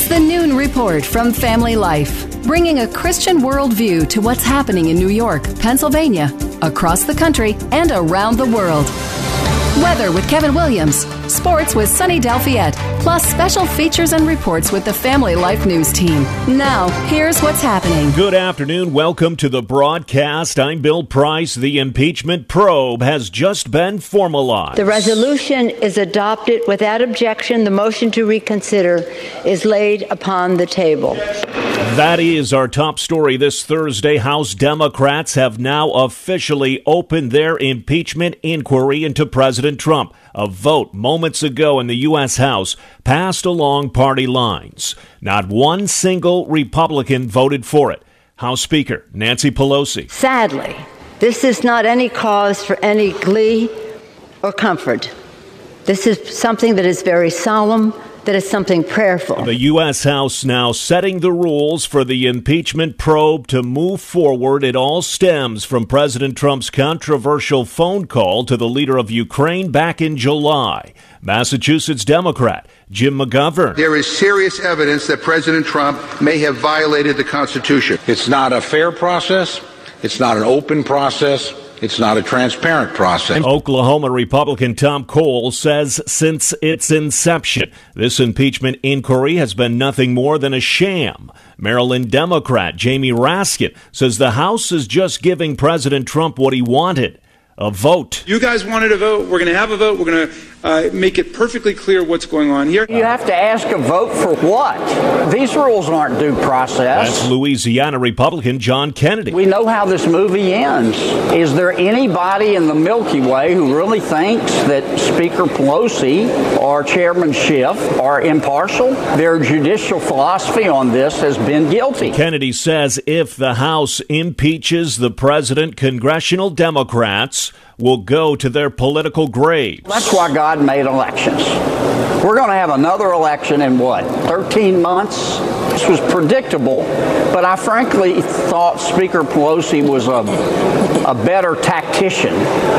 the Noon Report from Family Life, bringing a Christian worldview to what's happening in New York, Pennsylvania, across the country, and around the world. Weather with Kevin Williams, sports with Sunny Dalfiette, plus special features and reports with the Family Life News team. Now, here's what's happening. Good afternoon. Welcome to the broadcast. I'm Bill Price. The impeachment probe has just been formalized. The resolution is adopted without objection. The motion to reconsider is laid upon the table. That is our top story this Thursday. House Democrats have now officially opened their impeachment inquiry into President Trump. A vote moments ago in the U.S. House passed along party lines. Not one single Republican voted for it. House Speaker Nancy Pelosi. Sadly, this is not any cause for any glee or comfort. This is something that is very solemn, that is something prayerful. The U.S. House now setting the rules for the impeachment probe to move forward. It all stems from President Trump's controversial phone call to the leader of Ukraine back in July. Massachusetts Democrat Jim McGovern. There is serious evidence that President Trump may have violated the Constitution. It's not a fair process. It's not an open process. It's not a transparent process. Oklahoma Republican Tom Cole says since its inception, this impeachment inquiry has been nothing more than a sham. Maryland Democrat Jamie Raskin says the House is just giving President Trump what he wanted. A vote. You guys wanted a vote. We're going to have a vote. We're going to make it perfectly clear what's going on here. You have to ask a vote for what? These rules aren't due process. That's Louisiana Republican John Kennedy. We know how this movie ends. Is there anybody in the Milky Way who really thinks that Speaker Pelosi or Chairman Schiff are impartial? Their judicial philosophy on this has been guilty. Kennedy says if the House impeaches the president, congressional Democrats will go to their political graves. That's why God made elections. We're going to have another election in 13 months? This was predictable, but I frankly thought Speaker Pelosi was a better tactician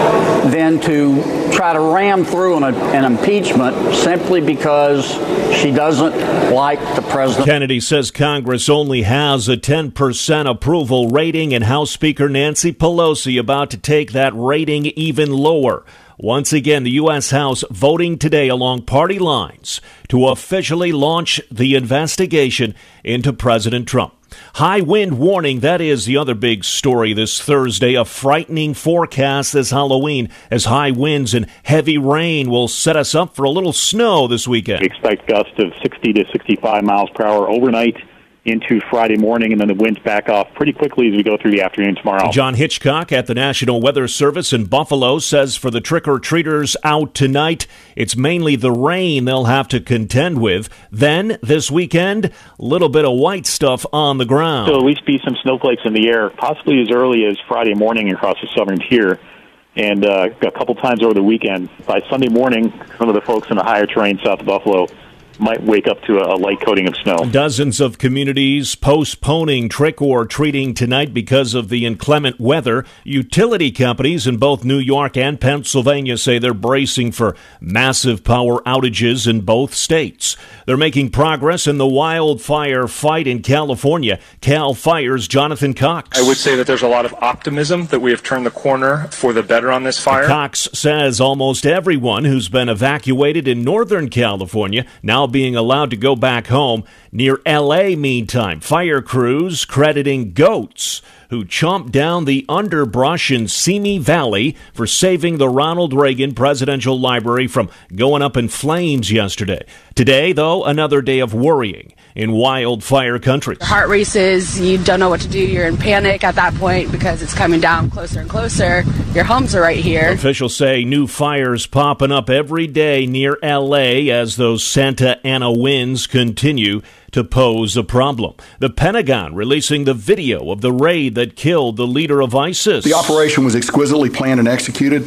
than to try to ram through an impeachment simply because she doesn't like the president. Kennedy says Congress only has a 10% approval rating, and House Speaker Nancy Pelosi about to take that rating even lower. Once again, the U.S. House voting today along party lines to officially launch the investigation into President Trump. High wind warning, that is the other big story this Thursday. A frightening forecast this Halloween as high winds and heavy rain will set us up for a little snow this weekend. We expect gusts of 60 to 65 miles per hour overnight into Friday morning, and then the winds back off pretty quickly as we go through the afternoon tomorrow. John Hitchcock at the National Weather Service in Buffalo says for the trick-or-treaters out tonight, it's mainly the rain they'll have to contend with. Then, this weekend, a little bit of white stuff on the ground. So at least be some snowflakes in the air, possibly as early as Friday morning across the southern tier, and a couple times over the weekend. By Sunday morning, some of the folks in the higher terrain south of Buffalo might wake up to a light coating of snow. Dozens of communities postponing trick-or-treating tonight because of the inclement weather. Utility companies in both New York and Pennsylvania say they're bracing for massive power outages in both states. They're making progress in the wildfire fight in California. Cal Fire's Jonathan Cox. I would say that there's a lot of optimism that we have turned the corner for the better on this fire. Cox says almost everyone who's been evacuated in Northern California now being allowed to go back home. Near L.A., meantime, fire crews crediting goats who chomped down the underbrush in Simi Valley for saving the Ronald Reagan Presidential Library from going up in flames yesterday. Today, though, another day of worrying in wildfire country. Your heart races, you don't know what to do, you're in panic at that point because it's coming down closer and closer. Your homes are right here. Officials say new fires popping up every day near L.A. as those Santa Ana winds continue to pose a problem. The Pentagon releasing the video of the raid that killed the leader of ISIS. The operation was exquisitely planned and executed.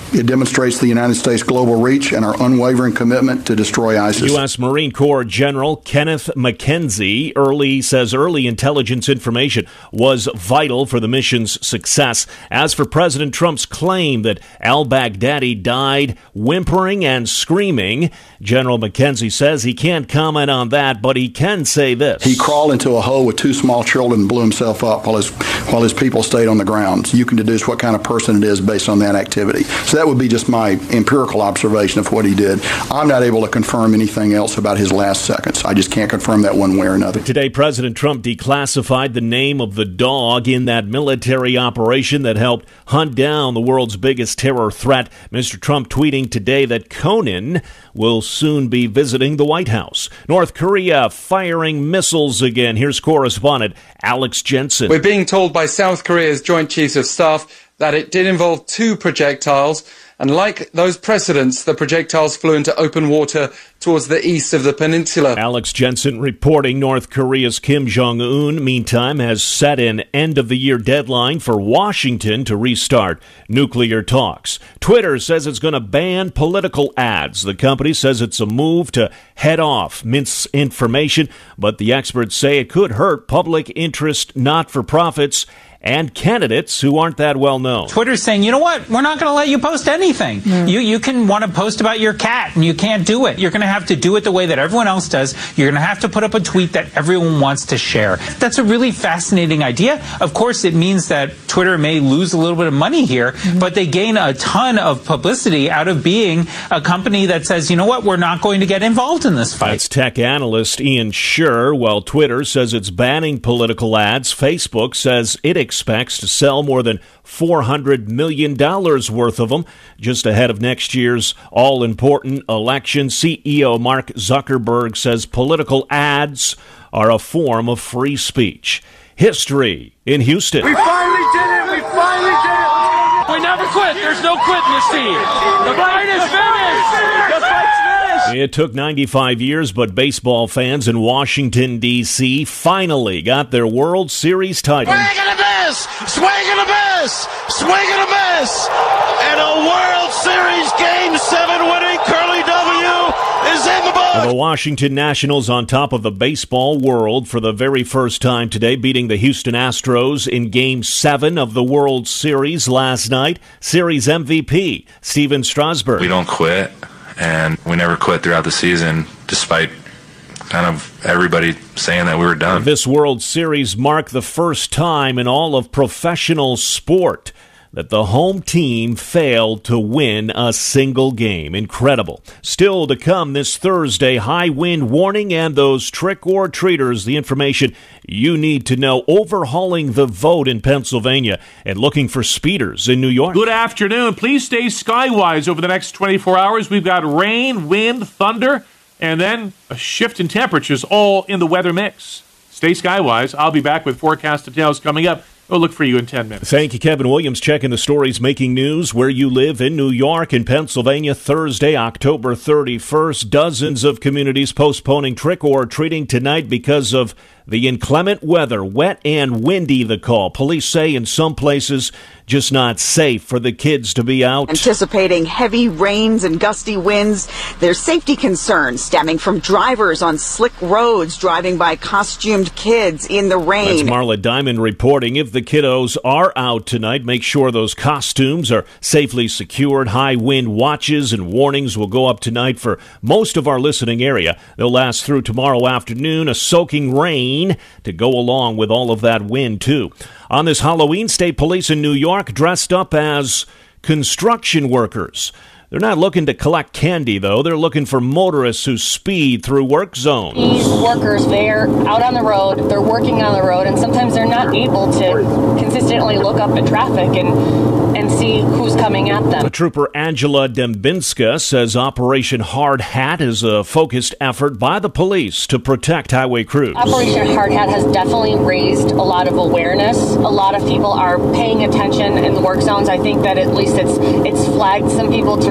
It demonstrates the United States' global reach and our unwavering commitment to destroy ISIS. U.S. Marine Corps General Kenneth McKenzie says early intelligence information was vital for the mission's success. As for President Trump's claim that al-Baghdadi died whimpering and screaming, General McKenzie says he can't comment on that, but he can say this. He crawled into a hole with 2 small children and blew himself up while his people stayed on the ground. You can deduce what kind of person it is based on that activity. So that would be just my empirical observation of what he did. I'm not able to confirm anything else about his last seconds. I just can't confirm that one way or another. Today, President Trump declassified the name of the dog in that military operation that helped hunt down the world's biggest terror threat. Mr. Trump tweeting today that Conan will soon be visiting the White House. North Korea firing missiles again. Here's correspondent Alex Jensen. We're being told by South Korea's Joint Chiefs of Staff that it did involve 2 projectiles, and like those precedents, the projectiles flew into open water towards the east of the peninsula. Alex Jensen reporting North Korea's Kim Jong-un, meantime, has set an end-of-the-year deadline for Washington to restart nuclear talks. Twitter says it's going to ban political ads. The company says it's a move to head off misinformation, but the experts say it could hurt public interest not-for-profits and candidates who aren't that well known. Twitter's saying, you know what, we're not going to let you post anything. You can want to post about your cat, and you can't do it. You're going to have to do it the way that everyone else does. You're going to have to put up a tweet that everyone wants to share. That's a really fascinating idea. Of course, it means that Twitter may lose a little bit of money here, but they gain a ton of publicity out of being a company that says, you know what, we're not going to get involved in this fight. That's tech analyst Ian Sherr. While Twitter says it's banning political ads, Facebook says it expects to sell more than $400 million worth of them just ahead of next year's all-important election. CEO Mark Zuckerberg says political ads are a form of free speech. History in Houston. We finally did it! We finally did it! We never quit! There's no quitting this team! The fight is finished! The fight's finished! It took 95 years, but baseball fans in Washington, D.C. finally got their World Series title. Swing and a miss! Swing and a miss! Swing and a miss! And a World Series Game 7 winning Curly W is in the book! The Washington Nationals on top of the baseball world for the very first time today, beating the Houston Astros in Game 7 of the World Series last night. Series MVP, Steven Strasburg. We don't quit, and we never quit throughout the season, despite kind of everybody saying that we were done. This World Series marked the first time in all of professional sport that the home team failed to win a single game. Incredible. Still to come this Thursday, high wind warning and those trick-or-treaters, the information you need to know, overhauling the vote in Pennsylvania and looking for speeders in New York. Good afternoon. Please stay skywise over the next 24 hours. We've got rain, wind, thunder, and then a shift in temperatures all in the weather mix. Stay skywise. I'll be back with forecast details coming up. We'll look for you in 10 minutes. Thank you, Kevin Williams. Checking the stories making news where you live in New York and Pennsylvania. Thursday, October 31st. Dozens of communities postponing trick-or-treating tonight because of the inclement weather. Wet and windy, the call. Police say in some places just not safe for the kids to be out. Anticipating heavy rains and gusty winds. There's safety concerns stemming from drivers on slick roads driving by costumed kids in the rain. That's Marla Diamond reporting. If the kiddos are out tonight, make sure those costumes are safely secured. High wind watches and warnings will go up tonight for most of our listening area. They'll last through tomorrow afternoon. A soaking rain to go along with all of that wind, too. On this Halloween, state police in New York dressed up as construction workers. They're not looking to collect candy, though. They're looking for motorists who speed through work zones. These workers, they're out on the road, they're working on the road, and sometimes they're not able to consistently look up at traffic and see who's coming at them. Trooper Angela Dembinska says Operation Hard Hat is a focused effort by the police to protect highway crews. Operation Hard Hat has definitely raised a lot of awareness. A lot of people are paying attention in the work zones. I think that at least it's flagged some people to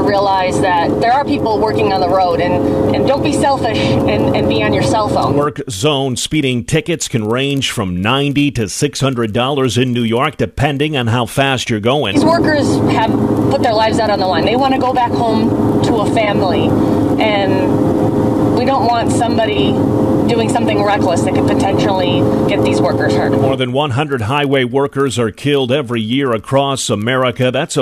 realize that there are people working on the road, and don't be selfish and be on your cell phone. Work zone speeding tickets can range from $90 to $600 in New York, depending on how fast you're going. These workers have put their lives out on the line. They want to go back home to a family, and we don't want somebody doing something reckless that could potentially get these workers hurt. More than 100 highway workers are killed every year across America. That's a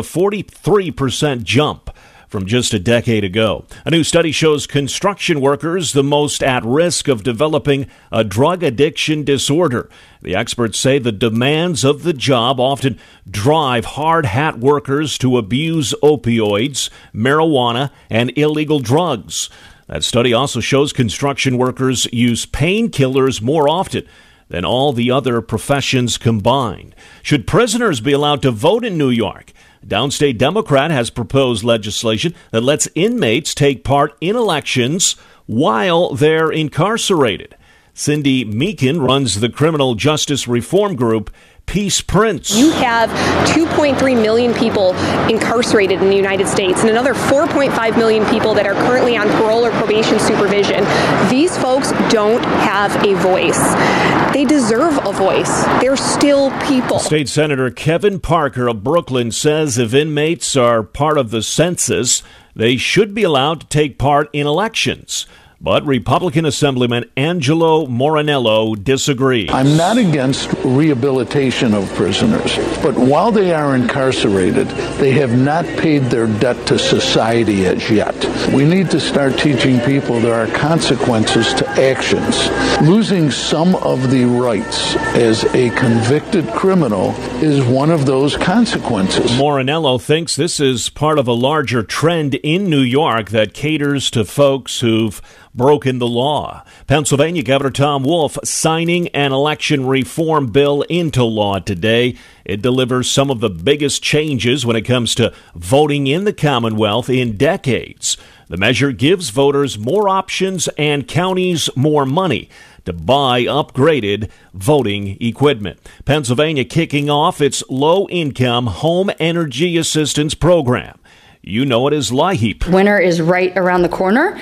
43% jump from just a decade ago. A new study shows construction workers the most at risk of developing a drug addiction disorder. The experts say the demands of the job often drive hard hat workers to abuse opioids, marijuana, and illegal drugs. That study also shows construction workers use painkillers more often than all the other professions combined. Should prisoners be allowed to vote in New York? A downstate Democrat has proposed legislation that lets inmates take part in elections while they're incarcerated. Cindy Meakin runs the criminal justice reform group Peace Prince. You have 2.3 million people incarcerated in the United States and another 4.5 million people that are currently on parole or probation supervision. These folks don't have a voice. They deserve a voice. They're still people. State Senator Kevin Parker of Brooklyn says if inmates are part of the census, they should be allowed to take part in elections. But Republican Assemblyman Angelo Morinello disagrees. I'm not against rehabilitation of prisoners, but while they are incarcerated, they have not paid their debt to society as yet. We need to start teaching people there are consequences to actions. Losing some of the rights as a convicted criminal is one of those consequences. Morinello thinks this is part of a larger trend in New York that caters to folks who've broken the law. Pennsylvania Governor Tom Wolf signing an election reform bill into law today. It delivers some of the biggest changes when it comes to voting in the Commonwealth in decades. The measure gives voters more options and counties more money to buy upgraded voting equipment. Pennsylvania kicking off its low-income home energy assistance program. You know it as LIHEAP. Winter is right around the corner,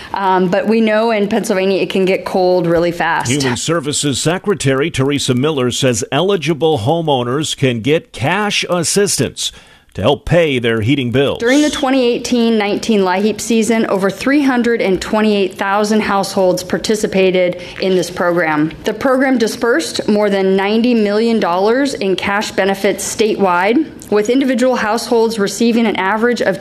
but we know in Pennsylvania it can get cold really fast. Human Services Secretary Teresa Miller says eligible homeowners can get cash assistance to help pay their heating bills. During the 2018-19 LIHEAP season, over 328,000 households participated in this program. The program dispersed more than $90 million in cash benefits statewide, with individual households receiving an average of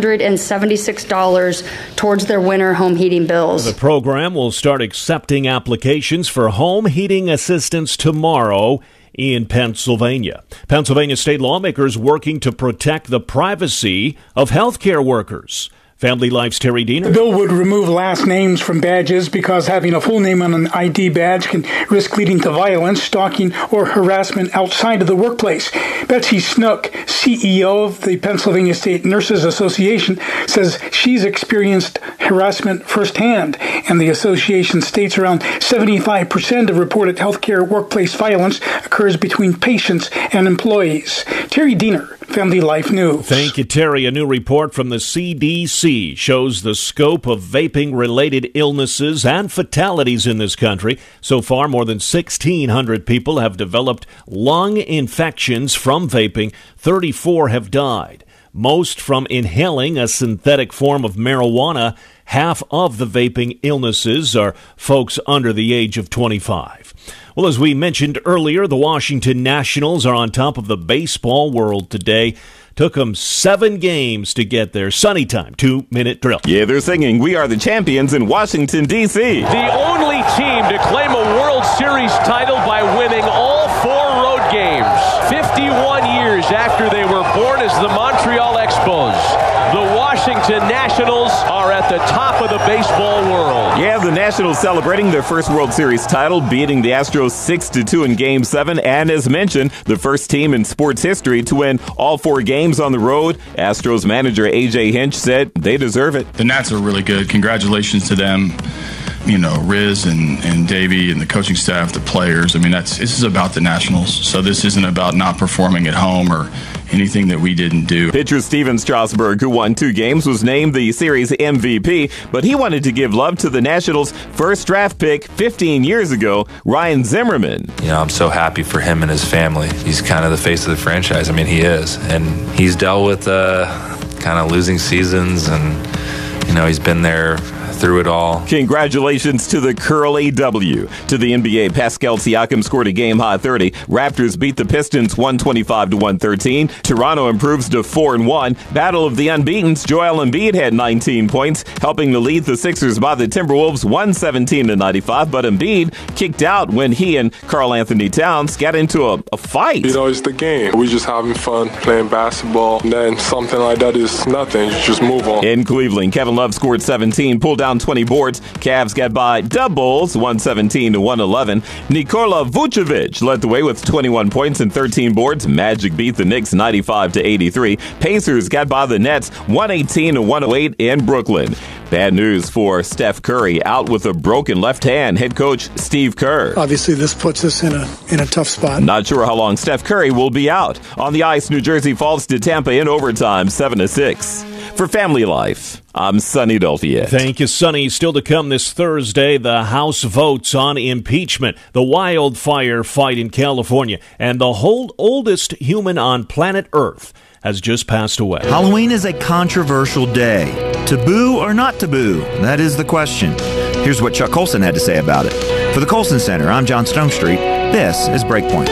$276 towards their winter home heating bills. The program will start accepting applications for home heating assistance tomorrow in Pennsylvania. Pennsylvania state lawmakers working to protect the privacy of healthcare workers. Family Life's Terry Diener. The bill would remove last names from badges because having a full name on an ID badge can risk leading to violence, stalking, or harassment outside of the workplace. Betsy Snook, CEO of the Pennsylvania State Nurses Association, says she's experienced harassment firsthand, and the association states around 75% of reported healthcare workplace violence occurs between patients and employees. Terry Diener, Family Life News. Thank you, Terry. A new report from the CDC shows the scope of vaping-related illnesses and fatalities in this country. So far, more than 1,600 people have developed lung infections from vaping. 34 have died, most from inhaling a synthetic form of marijuana. Half of the vaping illnesses are folks under the age of 25. Well, as we mentioned earlier, the Washington Nationals are on top of the baseball world today. Took them 7 games to get there. Sunny time, 2-minute drill. Yeah, they're singing "We Are the Champions" in Washington, D.C. The only team to claim a World Series title by winning all 4 road games. 51 years after they were born as the Montreal Expos, the Washington Nationals are at the top of the baseball world. Yeah, the Nationals celebrating their first World Series title, beating the Astros 6-2 in Game 7, and as mentioned, the first team in sports history to win all 4 games on the road. Astros manager A.J. Hinch said they deserve it. The Nats are really good. Congratulations to them. You know, Riz and Davey and the coaching staff, the players. I mean, this is about the Nationals. So this isn't about not performing at home or, anything that we didn't do. Pitcher Steven Strasburg, who won 2 games, was named the series MVP, but he wanted to give love to the Nationals' first draft pick 15 years ago, Ryan Zimmerman. You know, I'm so happy for him and his family. He's kind of the face of the franchise. I mean, he is. And he's dealt with kind of losing seasons, and, you know, he's been there through it all. Congratulations to the Curly W. To the NBA, Pascal Siakam scored a game-high 30. Raptors beat the Pistons 125-113. Toronto improves to 4-1. Battle of the Unbeatens, Joel Embiid had 19 points, helping to lead the Sixers by the Timberwolves 117-95, but Embiid kicked out when he and Karl Anthony Towns got into a fight. You know, it's the game. We're just having fun playing basketball, and then something like that is nothing. You just move on. In Cleveland, Kevin Love scored 17, pulled down 20 boards. Cavs got by doubles, 117-111. Nikola Vucevic led the way with 21 points and 13 boards. Magic beat the Knicks 95-83. Pacers got by the Nets 118-108 in Brooklyn. Bad news for Steph Curry, out with a broken left hand. Head coach Steve Kerr. Obviously, this puts us in a tough spot. Not sure how long Steph Curry will be out. On the ice, New Jersey falls to Tampa in overtime, 7-6. For Family Life, I'm Sonny Dolfiet. Thank you, Sonny. Still to come this Thursday, the House votes on impeachment, the wildfire fight in California, and the oldest human on planet Earth has just passed away. Halloween is a controversial day. Taboo or not taboo? That is the question. Here's what Chuck Colson had to say about it. For the Colson Center, I'm John Stonestreet. This is Breakpoint.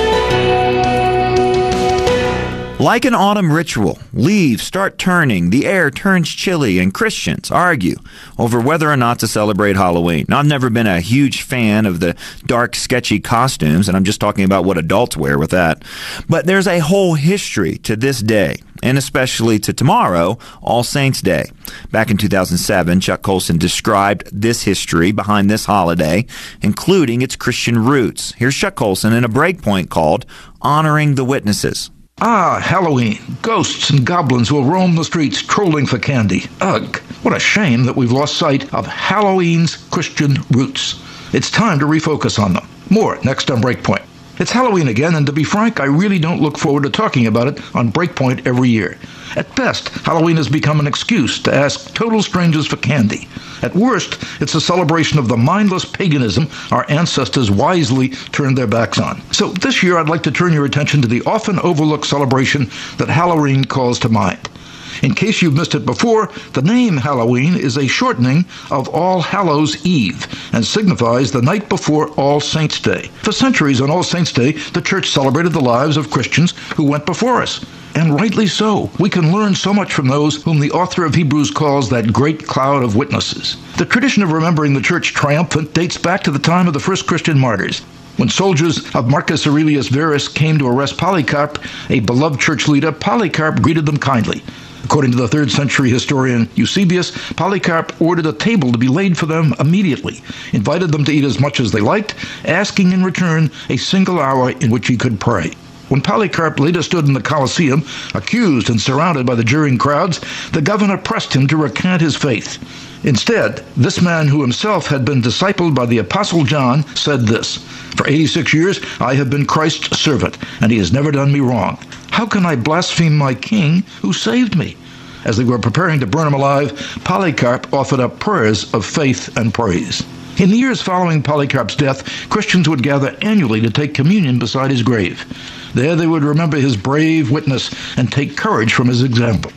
Like an autumn ritual, leaves start turning, the air turns chilly, and Christians argue over whether or not to celebrate Halloween. Now, I've never been a huge fan of the dark, sketchy costumes, and I'm just talking about what adults wear with that. But there's a whole history to this day, and especially to tomorrow, All Saints' Day. Back in 2007, Chuck Colson described this history behind this holiday, including its Christian roots. Here's Chuck Colson in a breakpoint called Honoring the Witnesses. Ah, Halloween. Ghosts and goblins will roam the streets trolling for candy. Ugh, what a shame that we've lost sight of Halloween's Christian roots. It's time to refocus on them. More next on Breakpoint. It's Halloween again, and to be frank, I really don't look forward to talking about it on Breakpoint every year. At best, Halloween has become an excuse to ask total strangers for candy. At worst, it's a celebration of the mindless paganism our ancestors wisely turned their backs on. So this year, I'd like to turn your attention to the often overlooked celebration that Halloween calls to mind. In case you've missed it before, the name Halloween is a shortening of All Hallows' Eve and signifies the night before All Saints' Day. For centuries on All Saints' Day, the church celebrated the lives of Christians who went before us. And rightly so. We can learn so much from those whom the author of Hebrews calls that great cloud of witnesses. The tradition of remembering the church triumphant dates back to the time of the first Christian martyrs. When soldiers of Marcus Aurelius Verus came to arrest Polycarp, a beloved church leader, Polycarp greeted them kindly. According to the 3rd century historian Eusebius, Polycarp ordered a table to be laid for them immediately, invited them to eat as much as they liked, asking in return a single hour in which he could pray. When Polycarp later stood in the Colosseum, accused and surrounded by the jeering crowds, the governor pressed him to recant his faith. Instead, this man who himself had been discipled by the Apostle John said this, "For 86 years I have been Christ's servant, and he has never done me wrong. How can I blaspheme my king who saved me?" As they were preparing to burn him alive, Polycarp offered up prayers of faith and praise. In the years following Polycarp's death, Christians would gather annually to take communion beside his grave. There they would remember his brave witness and take courage from his example.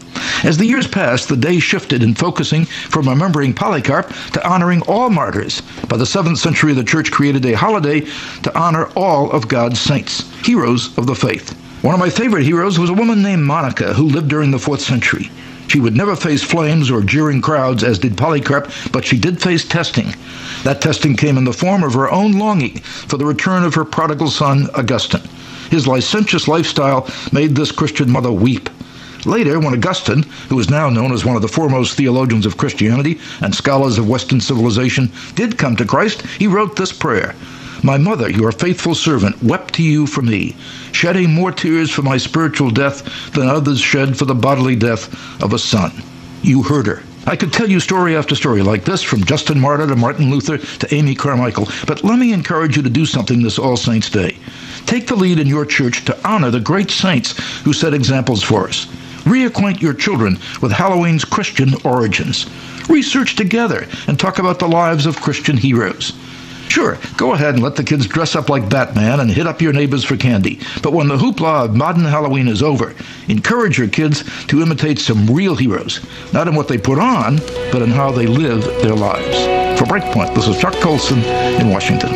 As the years passed, the day shifted in focusing from remembering Polycarp to honoring all martyrs. By the 7th century, the church created a holiday to honor all of God's saints, heroes of the faith. One of my favorite heroes was a woman named Monica who lived during the 4th century. She would never face flames or jeering crowds as did Polycarp, but she did face testing. That testing came in the form of her own longing for the return of her prodigal son, Augustine. His licentious lifestyle made this Christian mother weep. Later, when Augustine, who is now known as one of the foremost theologians of Christianity and scholars of Western civilization, did come to Christ, he wrote this prayer: "My mother, your faithful servant, wept to you for me, shedding more tears for my spiritual death than others shed for the bodily death of a son." You heard her. I could tell you story after story like this, from Justin Martyr to Martin Luther to Amy Carmichael, but let me encourage you to do something this All Saints' Day. Take the lead in your church to honor the great saints who set examples for us. Reacquaint your children with Halloween's Christian origins. Research together and talk about the lives of Christian heroes. Sure, go ahead and let the kids dress up like Batman and hit up your neighbors for candy. But when the hoopla of modern Halloween is over, encourage your kids to imitate some real heroes, not in what they put on, but in how they live their lives. For Breakpoint, this is Chuck Colson in Washington.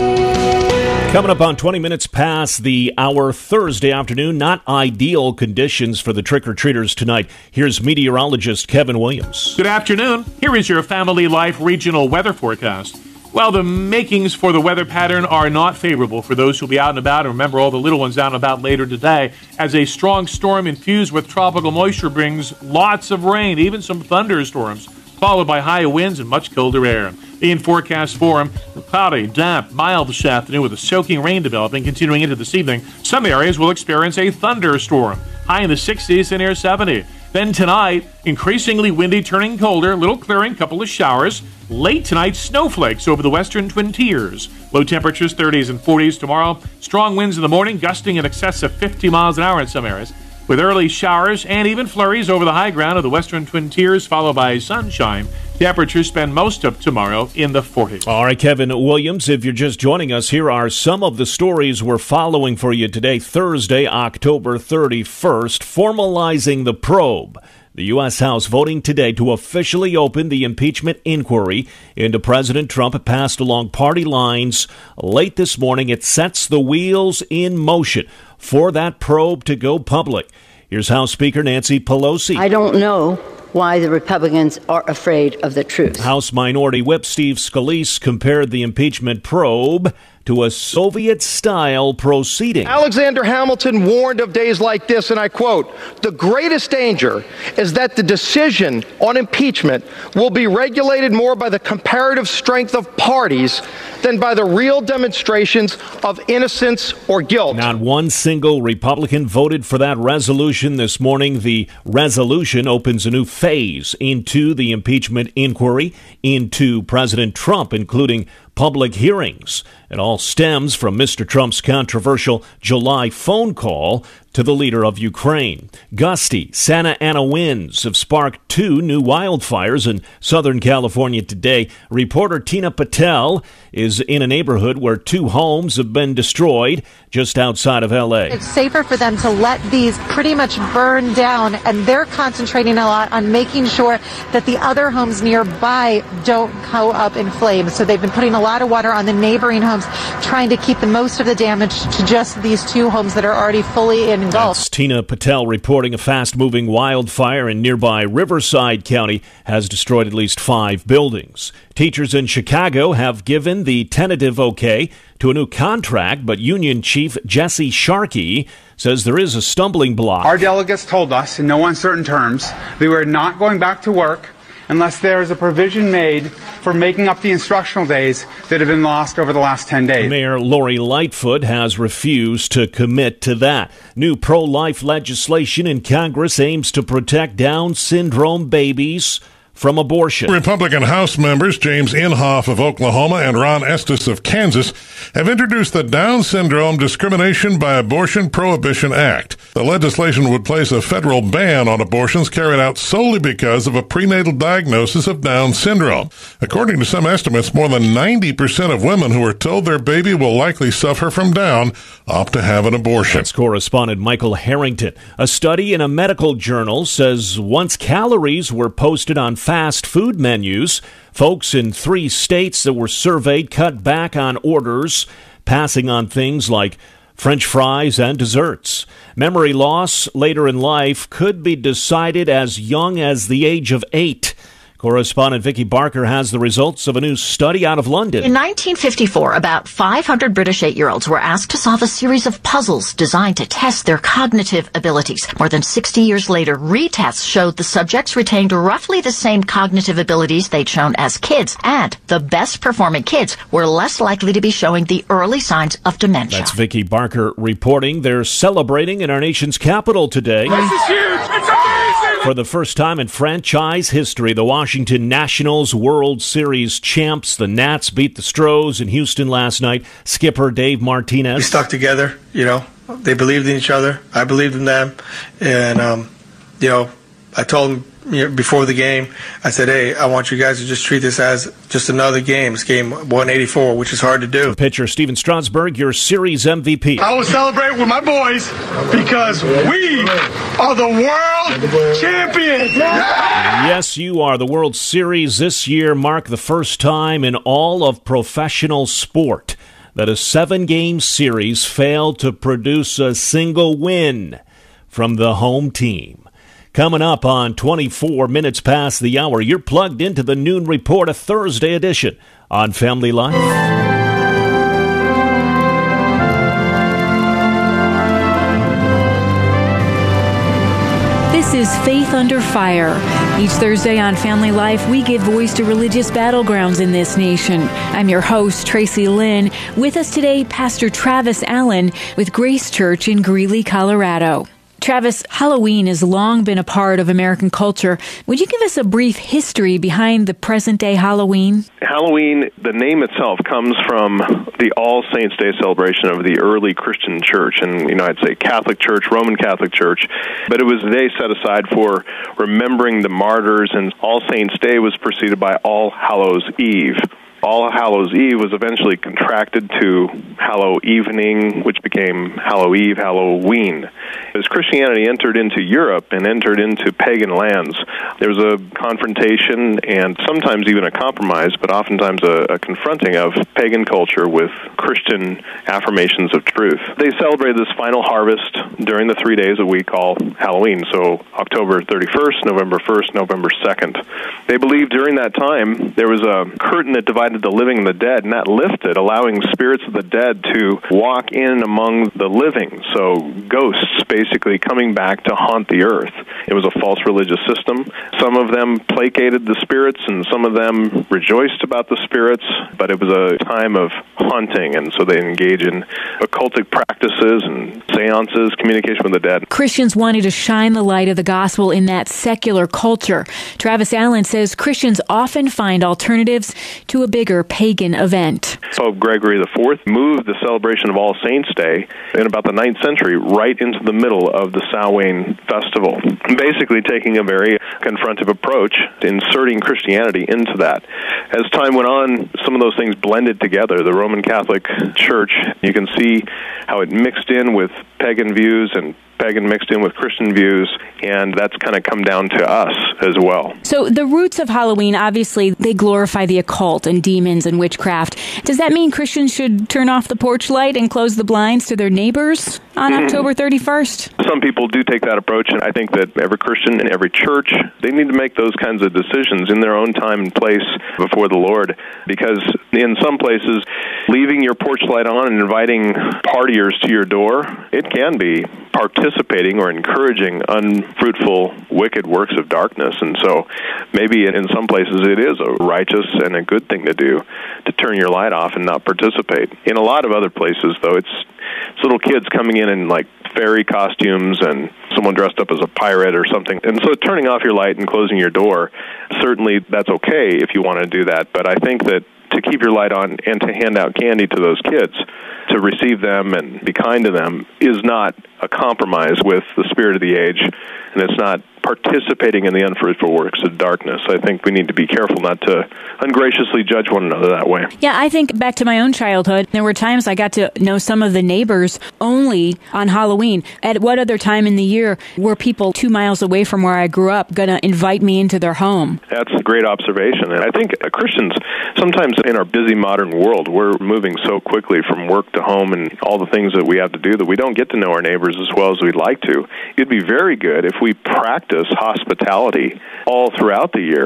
Coming up on 20 minutes past the hour Thursday afternoon, not ideal conditions for the trick-or-treaters tonight. Here's meteorologist Kevin Williams. Good afternoon. Here is your Family Life regional weather forecast. Well, the makings for the weather pattern are not favorable for those who'll be out and about. And remember, all the little ones out and about later today, as a strong storm infused with tropical moisture brings lots of rain, even some thunderstorms, followed by high winds and much colder air. The in-forecast form, cloudy, damp, mild this afternoon with a soaking rain developing, continuing into this evening. Some areas will experience a thunderstorm, high in the 60s and near 70. Then tonight, increasingly windy, turning colder, little clearing, couple of showers. Late tonight, snowflakes over the western Twin Tiers. Low temperatures 30s and 40s tomorrow. Strong winds in the morning, gusting in excess of 50 miles an hour in some areas, with early showers and even flurries over the high ground of the western Twin Tiers, followed by sunshine. Temperatures spend most of tomorrow in the 40s. All right, Kevin Williams, if you're just joining us, here are some of the stories we're following for you today, Thursday, October 31st, formalizing the probe. The U.S. House voting today to officially open the impeachment inquiry into President Trump passed along party lines. Late this morning, it sets the wheels in motion for that probe to go public. Here's House Speaker Nancy Pelosi. I don't know why the Republicans are afraid of the truth. House Minority Whip Steve Scalise compared the impeachment probe to a Soviet-style proceeding. Alexander Hamilton warned of days like this, and I quote, "The greatest danger is that the decision on impeachment will be regulated more by the comparative strength of parties than by the real demonstrations of innocence or guilt." Not one single Republican voted for that resolution this morning. The resolution opens a new phase into the impeachment inquiry into President Trump, including public hearings. It all stems from Mr. Trump's controversial July phone call to the leader of Ukraine. Gusty Santa Ana winds have sparked 2 new wildfires in Southern California today. Reporter Tina Patel is in a neighborhood where 2 homes have been destroyed just outside of L.A. It's safer for them to let these pretty much burn down, and they're concentrating a lot on making sure that the other homes nearby don't go up in flames. So they've been putting a lot of water on the neighboring homes, trying to keep the most of the damage to just these 2 homes that are already fully engulfed. That's Tina Patel reporting a fast-moving wildfire in nearby Riverside County has destroyed at least 5 buildings. Teachers in Chicago have given the tentative okay to a new contract, but union chief Jesse Sharkey says there is a stumbling block. Our delegates told us in no uncertain terms they were not going back to work unless there is a provision made for making up the instructional days that have been lost over the last 10 days. Mayor Lori Lightfoot has refused to commit to that. New pro-life legislation in Congress aims to protect Down syndrome babies from abortion. Republican House members James Inhofe of Oklahoma and Ron Estes of Kansas have introduced the Down Syndrome Discrimination by Abortion Prohibition Act. The legislation would place a federal ban on abortions carried out solely because of a prenatal diagnosis of Down syndrome. According to some estimates, more than 90% of women who are told their baby will likely suffer from Down opt to have an abortion. That's correspondent Michael Harrington. A study in a medical journal says once calories were posted on fast food menus, folks in 3 states that were surveyed cut back on orders, passing on things like French fries and desserts. Memory loss later in life could be decided as young as the age of 8. Correspondent Vicky Barker has the results of a new study out of London. In 1954, about 500 British 8-year-olds were asked to solve a series of puzzles designed to test their cognitive abilities. More than 60 years later, retests showed the subjects retained roughly the same cognitive abilities they'd shown as kids, and the best performing kids were less likely to be showing the early signs of dementia. That's Vicky Barker reporting. They're celebrating in our nation's capital today. This is huge! It's amazing! For the first time in franchise history, the Washington Nationals World Series champs, the Nats, beat the Stros in Houston last night. Skipper Dave Martinez. We stuck together, They believed in each other. I believed in them. And, I told them before the game, I said, hey, I want you guys to just treat this as just another game. It's game 184, which is hard to do. Pitcher Steven Strasburg, your series MVP. I will celebrate with my boys because we are the world champions. Yes, you are. The World Series this year marked the first time in all of professional sport that a 7-game series failed to produce a single win from the home team. Coming up on 24 minutes past the hour, you're plugged into the Noon Report, a Thursday edition on Family Life. This is Faith Under Fire. Each Thursday on Family Life, we give voice to religious battlegrounds in this nation. I'm your host, Tracy Lynn. With us today, Pastor Travis Allen with Grace Church in Greeley, Colorado. Travis, Halloween has long been a part of American culture. Would you give us a brief history behind the present-day Halloween? Halloween, the name itself, comes from the All Saints' Day celebration of the early Christian church, and I'd say Catholic Church, Roman Catholic Church, but it was a day set aside for remembering the martyrs, and All Saints' Day was preceded by All Hallows' Eve. All Hallows' Eve was eventually contracted to Hallow Evening, which became Hallow Eve, Halloween. As Christianity entered into Europe and entered into pagan lands, there was a confrontation and sometimes even a compromise, but oftentimes a confronting of pagan culture with Christian affirmations of truth. They celebrated this final harvest during the 3 days that we call Halloween, so October 31st, November 1st, November 2nd. They believed during that time there was a curtain that divided the living and the dead, and that lifted, allowing spirits of the dead to walk in among the living. So ghosts basically coming back to haunt the earth. It was a false religious system. Some of them placated the spirits, and some of them rejoiced about the spirits, but it was a time of haunting, and so they engage in occultic practices and seances, communication with the dead. Christians wanted to shine the light of the gospel in that secular culture. Travis Allen says Christians often find alternatives to a bigger pagan event. Pope Gregory IV moved the celebration of All Saints' Day in about the 9th century right into the middle of the Samhain festival, basically taking a very confrontive approach to inserting Christianity into that. As time went on, some of those things blended together. The Roman Catholic Church, you can see how it mixed in with pagan views and pagan mixed in with Christian views, and that's kind of come down to us as well. So the roots of Halloween, obviously, they glorify the occult and demons and witchcraft. Does that mean Christians should turn off the porch light and close the blinds to their neighbors on October 31st? Some people do take that approach, and I think that every Christian and every church, they need to make those kinds of decisions in their own time and place before the Lord, because in some places, leaving your porch light on and inviting partiers to your door, it can be participating or encouraging unfruitful, wicked works of darkness. And so maybe in some places it is a righteous and a good thing to do, to turn your light off and not participate. In a lot of other places, though, it's little kids coming in like fairy costumes and someone dressed up as a pirate or something. And so turning off your light and closing your door, certainly that's okay if you want to do that. But I think that to keep your light on and to hand out candy to those kids, to receive them and be kind to them, is not a compromise with the spirit of the age, and it's not participating in the unfruitful works of darkness. I think we need to be careful not to ungraciously judge one another that way. Yeah, I think back to my own childhood, there were times I got to know some of the neighbors only on Halloween. At what other time in the year were people 2 miles away from where I grew up going to invite me into their home? That's a great observation. And I think Christians, sometimes in our busy modern world, we're moving so quickly from work to home and all the things that we have to do that we don't get to know our neighbors as well as we'd like to. It'd be very good if we practice hospitality all throughout the year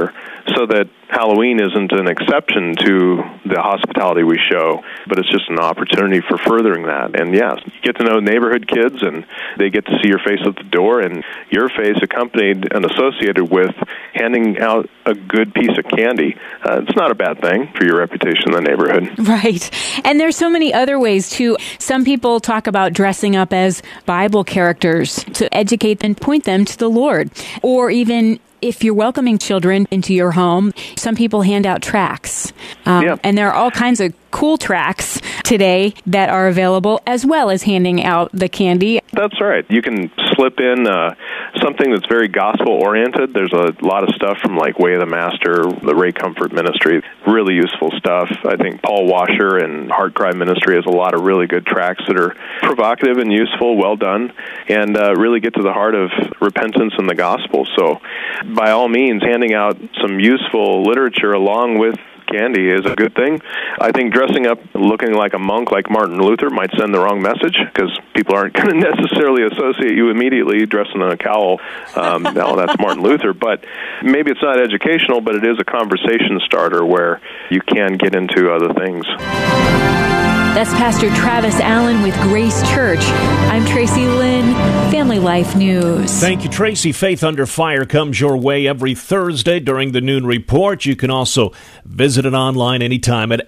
so that Halloween isn't an exception to the hospitality we show, but it's just an opportunity for furthering that. And yes, you get to know neighborhood kids, and they get to see your face at the door, and your face accompanied and associated with handing out a good piece of candy. It's not a bad thing for your reputation in the neighborhood. Right. And there's so many other ways, too. Some people talk about dressing up as Bible characters to educate and point them to the Lord. Or even if you're welcoming children into your home, some people hand out tracts. And there are all kinds of cool tracts today that are available, as well as handing out the candy. That's right. You can slip in something that's very gospel-oriented. There's a lot of stuff from like Way of the Master, the Ray Comfort Ministry, really useful stuff. I think Paul Washer and Heart Cry Ministry has a lot of really good tracts that are provocative and useful, well done, and really get to the heart of repentance and the gospel. So by all means, handing out some useful literature along with candy is a good thing. I think dressing up looking like a monk like Martin Luther might send the wrong message, because people aren't going to necessarily associate you immediately dressing in a cowl. No, that's Martin Luther. But maybe it's not educational, but it is a conversation starter where you can get into other things. That's Pastor Travis Allen with Grace Church. I'm Tracy Lynn, Family Life News. Thank you, Tracy. Faith Under Fire comes your way every Thursday during the Noon Report. You can also visit it online anytime at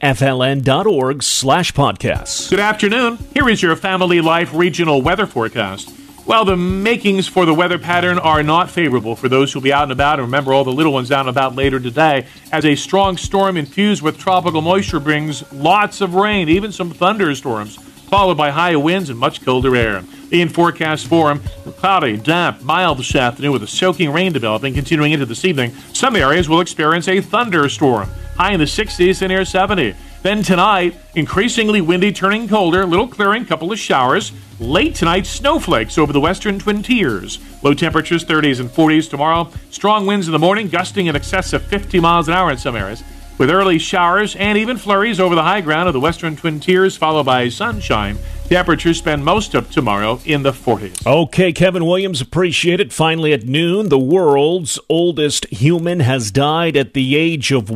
fln.org/podcasts. Good afternoon. Here is your Family Life regional weather forecast. Well, the makings for the weather pattern are not favorable for those who will be out and about. And remember, all the little ones out and about later today, as a strong storm infused with tropical moisture brings lots of rain, even some thunderstorms, followed by high winds and much colder air. In forecast form, cloudy, damp, mild this afternoon with a soaking rain developing, continuing into this evening. Some areas will experience a thunderstorm, high in the 60s and near 70. Then tonight, increasingly windy, turning colder, little clearing, couple of showers. Late tonight, snowflakes over the western Twin Tiers. Low temperatures 30s and 40s tomorrow. Strong winds in the morning, gusting in excess of 50 miles an hour in some areas, with early showers and even flurries over the high ground of the western Twin Tiers, followed by sunshine. Temperatures spend most of tomorrow in the 40s. Okay, Kevin Williams, appreciate it. Finally at noon, the world's oldest human has died at the age of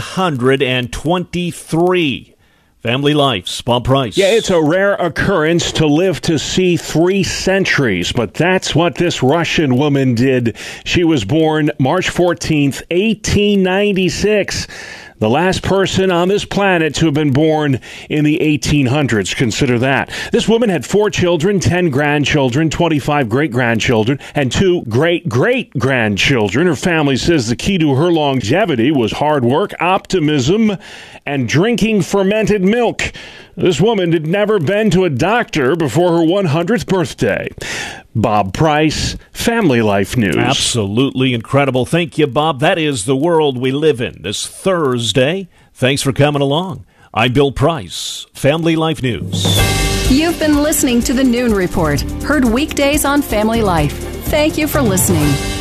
123. Family Life's Bob Price. Yeah, it's a rare occurrence to live to see 3 centuries, but that's what this Russian woman did. She was born March 14th, 1896. The last person on this planet to have been born in the 1800s. Consider that. This woman had 4 children, 10 grandchildren, 25 great-grandchildren, and 2 great-great-grandchildren. Her family says the key to her longevity was hard work, optimism, and drinking fermented milk. This woman had never been to a doctor before her 100th birthday. Bob Price, Family Life News. Absolutely incredible. Thank you, Bob. That is the world we live in this Thursday. Thanks for coming along. I'm Bill Price, Family Life News. You've been listening to the Noon Report, heard weekdays on Family Life. Thank you for listening.